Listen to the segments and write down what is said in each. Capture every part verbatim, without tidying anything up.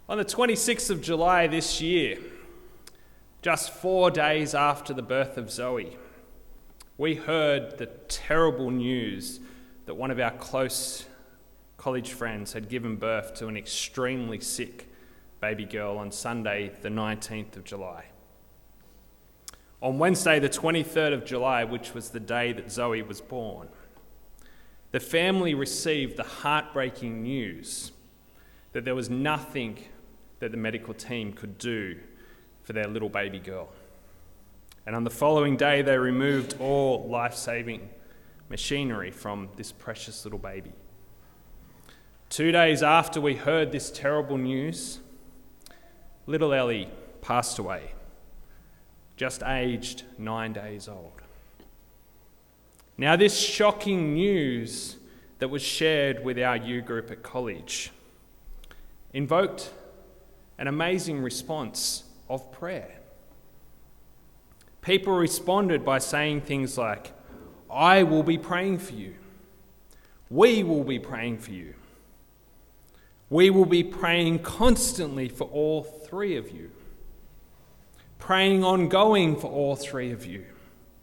On the twenty-sixth of July this year, just four days after the birth of Zoe, we heard the terrible news that one of our close college friends had given birth to an extremely sick baby girl on Sunday, the nineteenth of July. On Wednesday, the twenty-third of July, which was the day that Zoe was born, the family received the heartbreaking news that there was nothing that the medical team could do for their little baby girl. And on the following day, they removed all life-saving machinery from this precious little baby. Two days after we heard this terrible news, little Ellie passed away, just aged nine days old. Now, this shocking news that was shared with our U group at college invoked an amazing response of prayer. People responded by saying things like, "I will be praying for you. We will be praying for you. We will be praying constantly for all three of you. Praying ongoing for all three of you.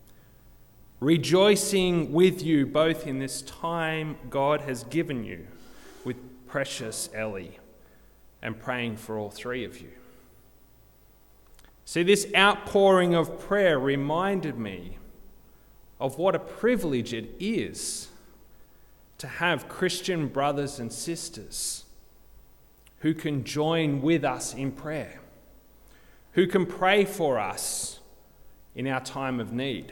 Rejoicing with you both in this time God has given you with precious Ellie, and praying for all three of you." See, this outpouring of prayer reminded me of what a privilege it is to have Christian brothers and sisters who can join with us in prayer, who can pray for us in our time of need.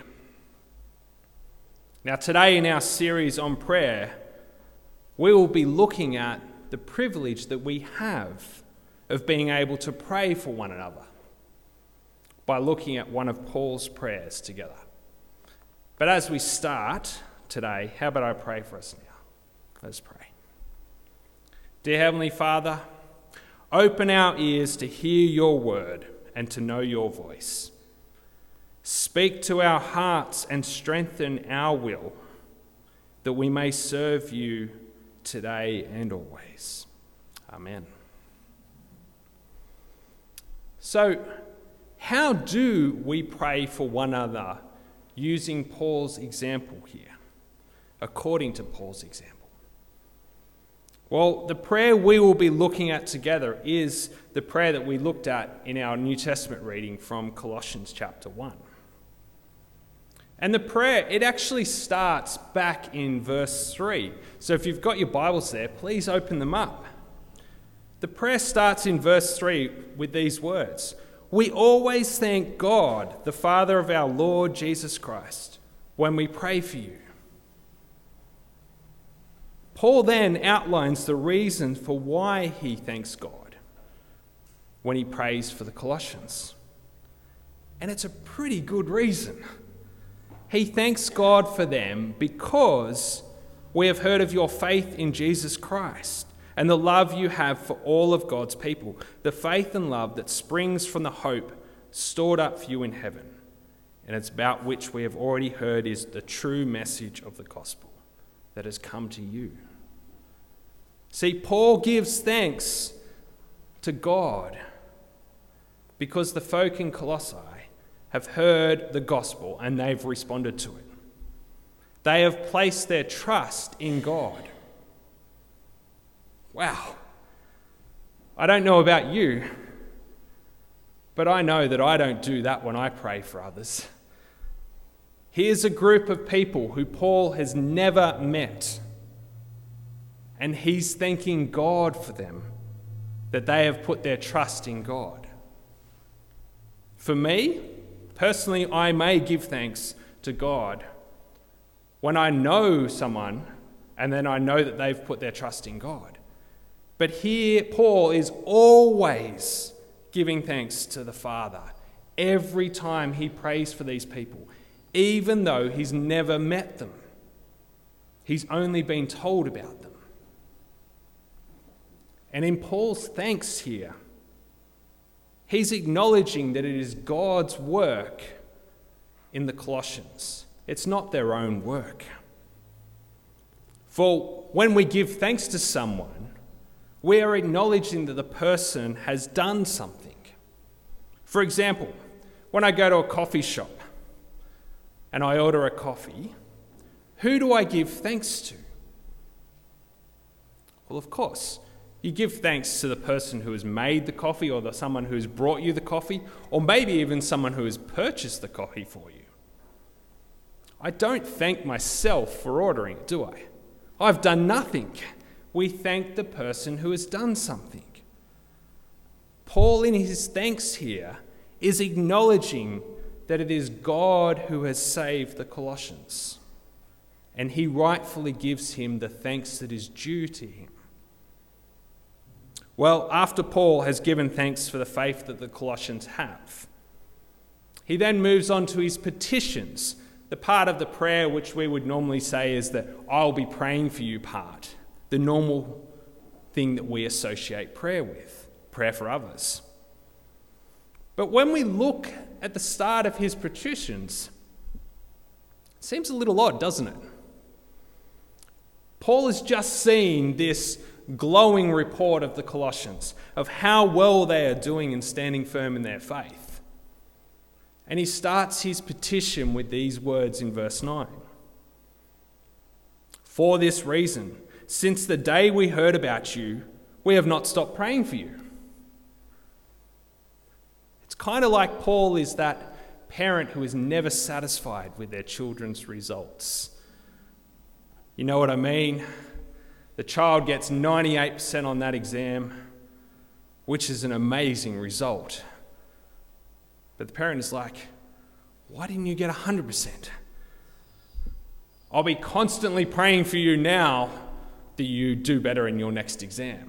Now, today in our series on prayer, we will be looking at the privilege that we have of being able to pray for one another by looking at one of Paul's prayers together. But as we start today, how about I pray for us now? Let's pray. Dear Heavenly Father, open our ears to hear your word and to know your voice. Speak to our hearts and strengthen our will, that we may serve you today and always. Amen. So, how do we pray for one another using Paul's example here, according to Paul's example? Well, the prayer we will be looking at together is the prayer that we looked at in our New Testament reading from Colossians chapter one. And the prayer, it actually starts back in verse three. So if you've got your Bibles there, please open them up. The prayer starts in verse three with these words: "We always thank God, the Father of our Lord Jesus Christ, when we pray for you." Paul then outlines the reason for why he thanks God when he prays for the Colossians. And it's a pretty good reason. He thanks God for them because we have heard of your faith in Jesus Christ and the love you have for all of God's people, the faith and love that springs from the hope stored up for you in heaven, and it's about which we have already heard is the true message of the gospel that has come to you. See, Paul gives thanks to God because the folk in Colossae have heard the gospel and they've responded to it. They have placed their trust in God. Wow. I don't know about you, but I know that I don't do that when I pray for others. Here's a group of people who Paul has never met, and he's thanking God for them, that they have put their trust in God. For me, personally, I may give thanks to God when I know someone and then I know that they've put their trust in God. But here, Paul is always giving thanks to the Father every time he prays for these people, even though he's never met them. He's only been told about them. And in Paul's thanks here, he's acknowledging that it is God's work in the Colossians. It's not their own work. For when we give thanks to someone, we are acknowledging that the person has done something. For example, when I go to a coffee shop and I order a coffee, who do I give thanks to? Well, of course, you give thanks to the person who has made the coffee, or the someone who has brought you the coffee, or maybe even someone who has purchased the coffee for you. I don't thank myself for ordering it, do I? I've done nothing. We thank the person who has done something. Paul, in his thanks here, is acknowledging that it is God who has saved the Colossians, and he rightfully gives him the thanks that is due to him. Well, after Paul has given thanks for the faith that the Colossians have, he then moves on to his petitions, the part of the prayer which we would normally say is the I'll be praying for you part, the normal thing that we associate prayer with, prayer for others. But when we look at the start of his petitions, it seems a little odd, doesn't it? Paul has just seen this glowing report of the Colossians, of how well they are doing and standing firm in their faith. And he starts his petition with these words in verse nine. For this reason, since the day we heard about you, we have not stopped praying for you. It's kind of like Paul is that parent who is never satisfied with their children's results. You know what I mean? The child gets ninety-eight percent on that exam, which is an amazing result. But the parent is like, why didn't you get one hundred percent? I'll be constantly praying for you now that you do better in your next exam.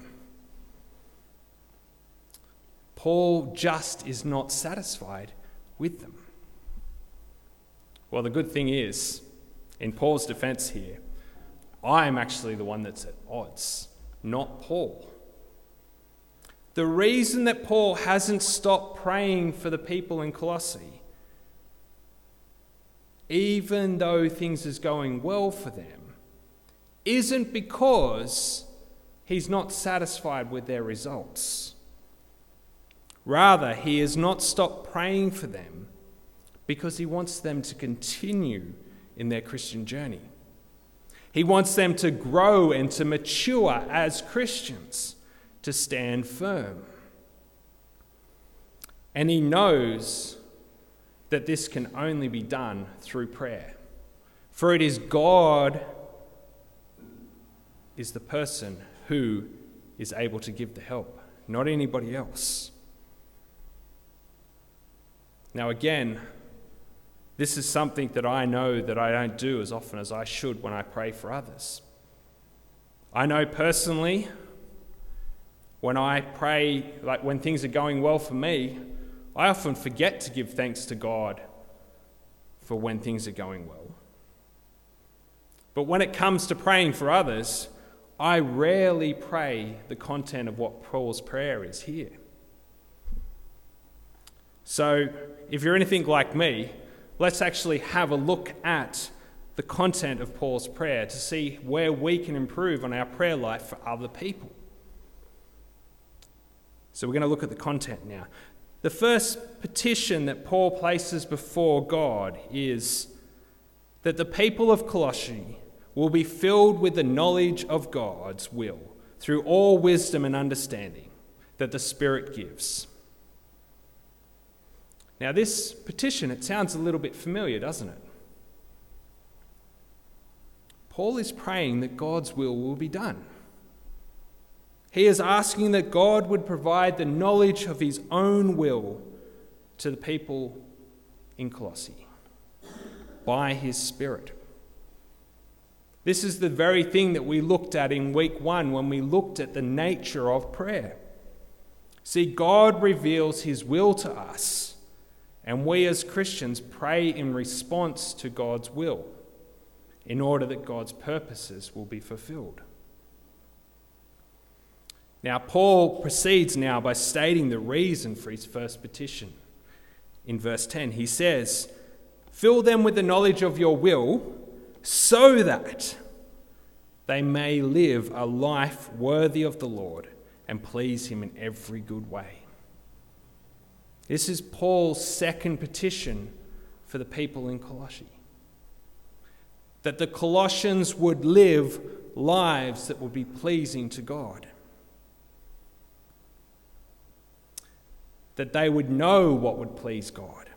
Paul just is not satisfied with them. Well, the good thing is, in Paul's defense here, I am actually the one that's at odds, not Paul. The reason that Paul hasn't stopped praying for the people in Colossae, even though things is going well for them, isn't because he's not satisfied with their results. Rather, he has not stopped praying for them because he wants them to continue in their Christian journey. He wants them to grow and to mature as Christians, to stand firm. And he knows that this can only be done through prayer. For it is God is the person who is able to give the help, not anybody else. Now again, this is something that I know that I don't do as often as I should when I pray for others. I know personally, when I pray, like when things are going well for me, I often forget to give thanks to God for when things are going well. But when it comes to praying for others, I rarely pray the content of what Paul's prayer is here. So, if you're anything like me, let's actually have a look at the content of Paul's prayer to see where we can improve on our prayer life for other people. So we're going to look at the content now. The first petition that Paul places before God is that the people of Colossae will be filled with the knowledge of God's will through all wisdom and understanding that the Spirit gives. Now this petition, it sounds a little bit familiar, doesn't it? Paul is praying that God's will will be done. He is asking that God would provide the knowledge of his own will to the people in Colossae by his Spirit. This is the very thing that we looked at in week one when we looked at the nature of prayer. See, God reveals his will to us, and we as Christians pray in response to God's will in order that God's purposes will be fulfilled. Now, Paul proceeds now by stating the reason for his first petition. In verse ten, he says, "Fill them with the knowledge of your will so that they may live a life worthy of the Lord, and please him in every good way. This is Paul's second petition for the people in Colossae. That the Colossians would live lives that would be pleasing to God. That they would know what would please God.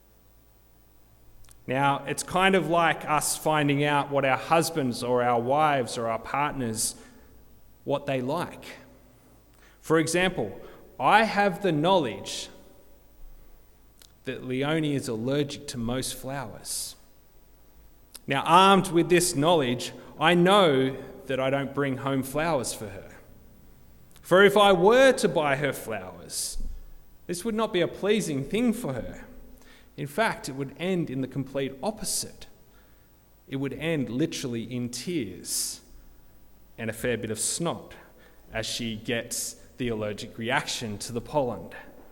Now, it's kind of like us finding out what our husbands or our wives or our partners, what they like. For example, I have the knowledge that Leonie is allergic to most flowers. Now, armed with this knowledge, I know that I don't bring home flowers for her. For if I were to buy her flowers, this would not be a pleasing thing for her. In fact, it would end in the complete opposite. It would end literally in tears and a fair bit of snot as she gets the allergic reaction to the pollen.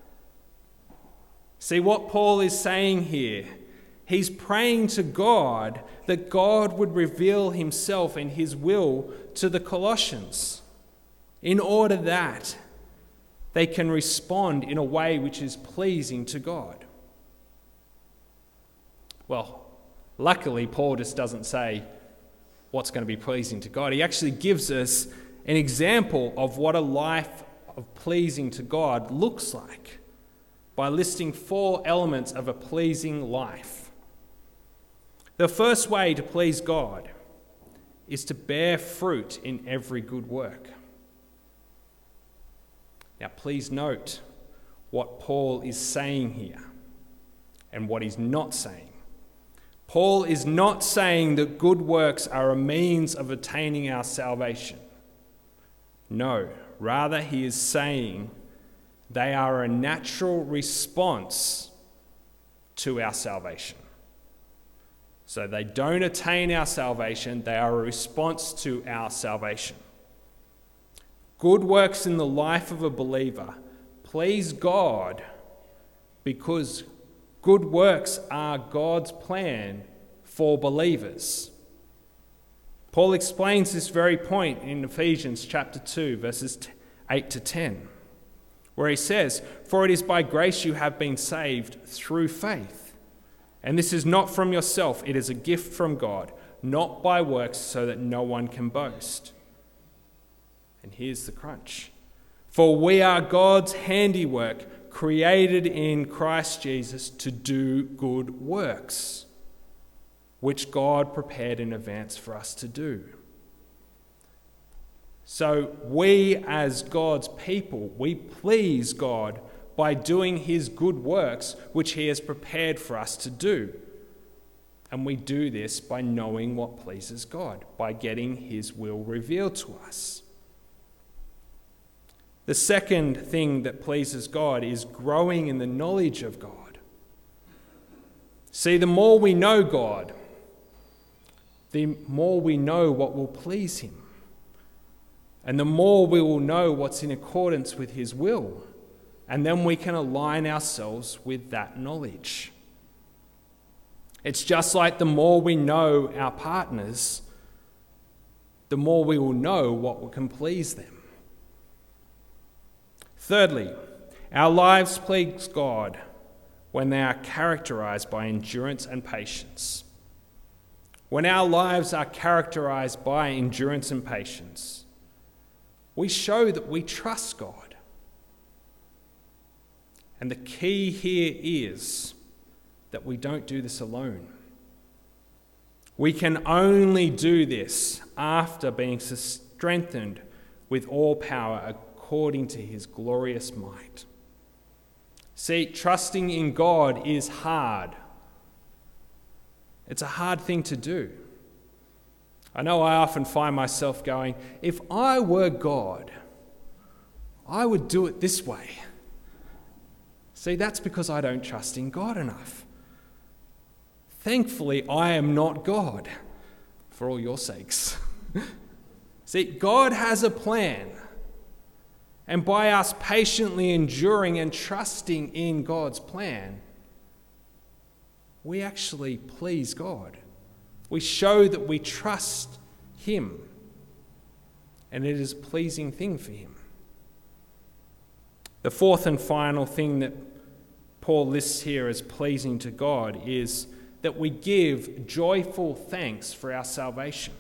See what Paul is saying here? He's praying to God that God would reveal himself and his will to the Colossians in order that they can respond in a way which is pleasing to God. Well, luckily, Paul just doesn't say what's going to be pleasing to God. He actually gives us an example of what a life of pleasing to God looks like by listing four elements of a pleasing life. The first way to please God is to bear fruit in every good work. Now, please note what Paul is saying here and what he's not saying. Paul is not saying that good works are a means of attaining our salvation. No, rather he is saying they are a natural response to our salvation. So they don't attain our salvation, they are a response to our salvation. Good works in the life of a believer please God because good works are God's plan for believers. Paul explains this very point in Ephesians chapter two, verses eight to ten, where he says, "For it is by grace you have been saved through faith. And this is not from yourself, it is a gift from God, not by works, so that no one can boast." And here's the crunch. "For we are God's handiwork, created in Christ Jesus to do good works, which God prepared in advance for us to do." So we as God's people, we please God by doing his good works, which he has prepared for us to do. And we do this by knowing what pleases God, by getting his will revealed to us. The second thing that pleases God is growing in the knowledge of God. See, the more we know God, the more we know what will please him. And the more we will know what's in accordance with his will. And then we can align ourselves with that knowledge. It's just like the more we know our partners, the more we will know what can please them. Thirdly, our lives please God when they are characterized by endurance and patience. When our lives are characterized by endurance and patience, we show that we trust God. And the key here is that we don't do this alone. We can only do this after being strengthened with all power according to his glorious might. See, trusting in God is hard. It's a hard thing to do. I know I often find myself going, if I were God, I would do it this way. See, that's because I don't trust in God enough. Thankfully, I am not God, for all your sakes. See, God has a plan. And by us patiently enduring and trusting in God's plan, we actually please God. We show that we trust him. And it is a pleasing thing for him. The fourth and final thing that Paul lists here as pleasing to God is that we give joyful thanks for our salvation.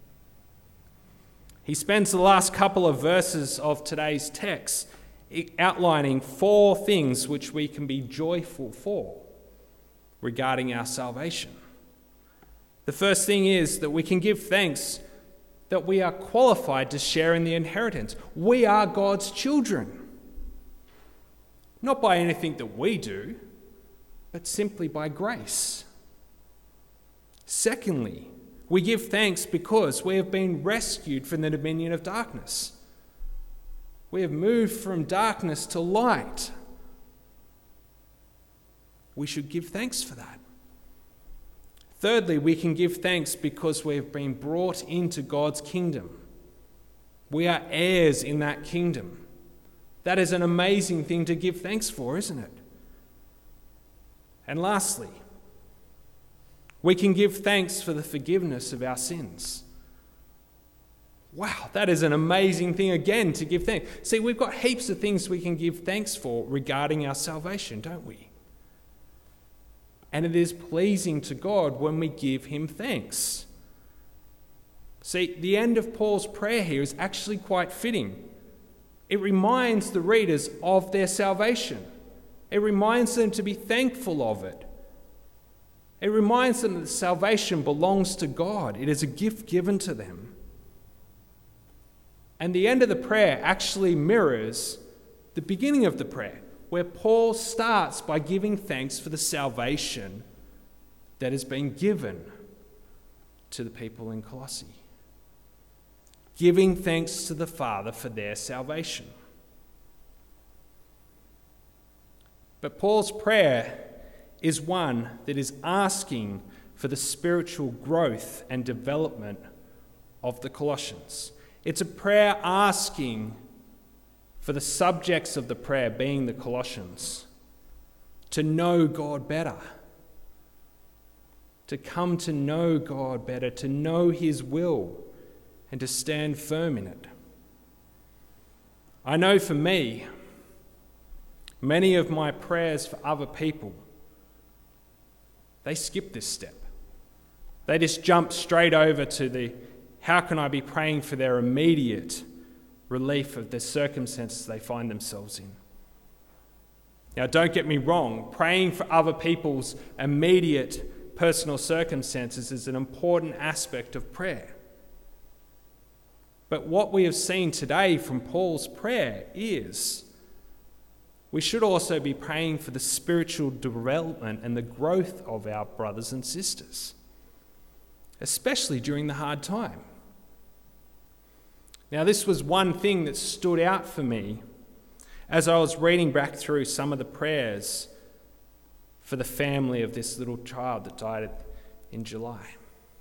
He spends the last couple of verses of today's text outlining four things which we can be joyful for regarding our salvation. The first thing is that we can give thanks that we are qualified to share in the inheritance. We are God's children. Not by anything that we do, but simply by grace. Secondly, we give thanks because we have been rescued from the dominion of darkness. We have moved from darkness to light. We should give thanks for that. Thirdly, we can give thanks because we have been brought into God's kingdom. We are heirs in that kingdom. That is an amazing thing to give thanks for, isn't it? And lastly, we can give thanks for the forgiveness of our sins. Wow, that is an amazing thing again to give thanks. See, we've got heaps of things we can give thanks for regarding our salvation, don't we? And it is pleasing to God when we give him thanks. See, the end of Paul's prayer here is actually quite fitting. It reminds the readers of their salvation. It reminds them to be thankful of it. It reminds them that salvation belongs to God. It is a gift given to them. And the end of the prayer actually mirrors the beginning of the prayer, where Paul starts by giving thanks for the salvation that has been given to the people in Colossae. Giving thanks to the Father for their salvation. But Paul's prayer is one that is asking for the spiritual growth and development of the Colossians. It's a prayer asking for the subjects of the prayer, being the Colossians, to know God better, to come to know God better, to know his will, and to stand firm in it. I know for me, many of my prayers for other people, they skip this step. They just jump straight over to the, how can I be praying for their immediate relief of the circumstances they find themselves in? Now, don't get me wrong, praying for other people's immediate personal circumstances is an important aspect of prayer. But what we have seen today from Paul's prayer is we should also be praying for the spiritual development and the growth of our brothers and sisters, especially during the hard time. Now, this was one thing that stood out for me as I was reading back through some of the prayers for the family of this little child that died in July.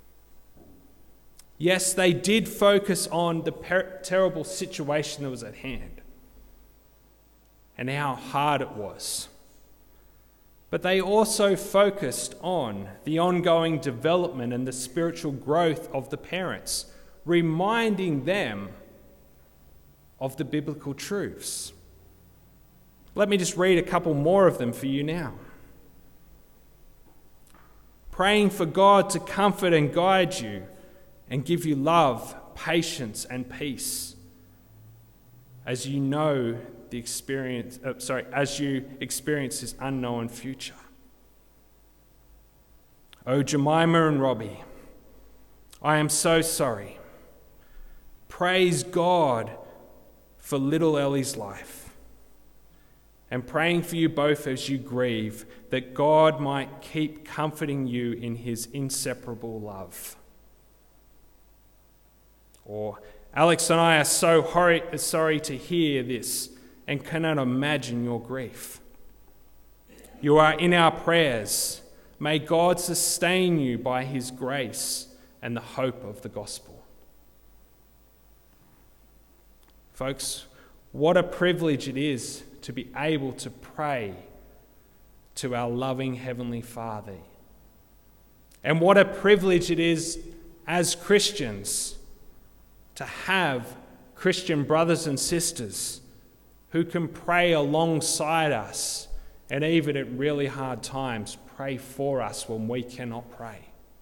Yes, they did focus on the per- terrible situation that was at hand and how hard it was. But they also focused on the ongoing development and the spiritual growth of the parents, reminding them of the biblical truths. Let me just read a couple more of them for you now. Praying for God to comfort and guide you and give you love, patience, and peace as you know the experience, uh, sorry, as you experience this unknown future. Oh, Jemima and Robbie, I am so sorry. Praise God for little Ellie's life. And praying for you both as you grieve, that God might keep comforting you in his inseparable love. Or, Alex and I are so hor- sorry to hear this and cannot imagine your grief. You are in our prayers. May God sustain you by his grace and the hope of the gospel. Folks, what a privilege it is to be able to pray to our loving Heavenly Father. And what a privilege it is as Christians to have Christian brothers and sisters who can pray alongside us, and even at really hard times, pray for us when we cannot pray.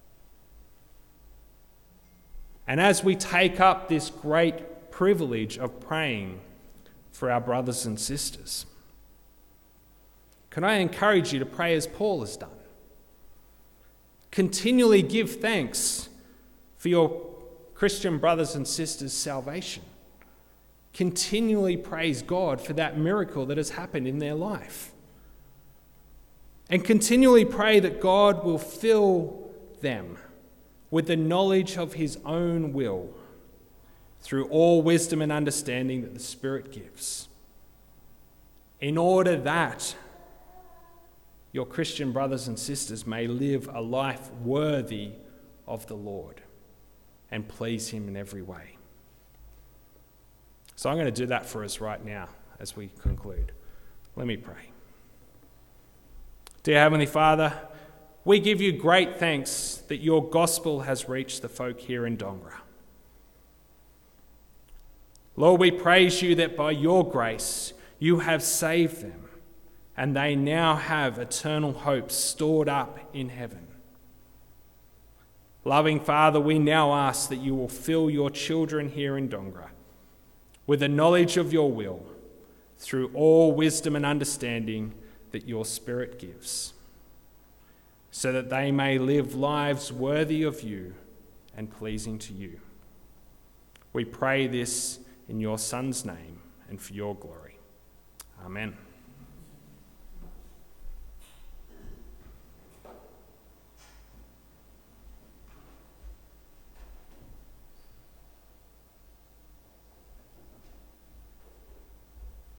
And as we take up this great privilege of praying for our brothers and sisters, can I encourage you to pray as Paul has done? Continually give thanks for your Christian brothers and sisters' salvation. Continually praise God for that miracle that has happened in their life. And continually pray that God will fill them with the knowledge of his own will through all wisdom and understanding that the Spirit gives, in order that your Christian brothers and sisters may live a life worthy of the Lord and please him in every way. So I'm going to do that for us right now as we conclude. Let me pray. Dear Heavenly Father, we give you great thanks that your gospel has reached the folk here in Dongra. Lord, we praise you that by your grace you have saved them, and they now have eternal hope stored up in heaven. Loving Father, we now ask that you will fill your children here in Dongra with the knowledge of your will through all wisdom and understanding that your Spirit gives, so that they may live lives worthy of you and pleasing to you. We pray this in your Son's name and for your glory. Amen.